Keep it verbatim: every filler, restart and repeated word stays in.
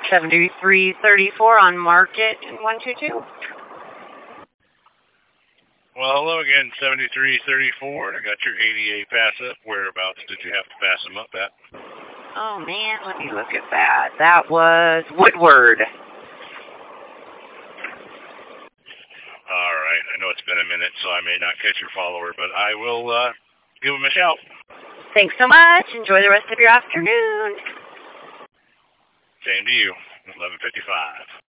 seventy-three thirty-four on Market in one two two. Well, hello again, seventy-three thirty-four. I got your eighty-eight pass up. Whereabouts did you have to pass them up at? Oh, man, let me look at that. That was Woodward. All right. I know it's been a minute, so I may not catch your follower, but I will uh, give him a shout. Thanks so much. Enjoy the rest of your afternoon. Same to you. eleven fifty-five.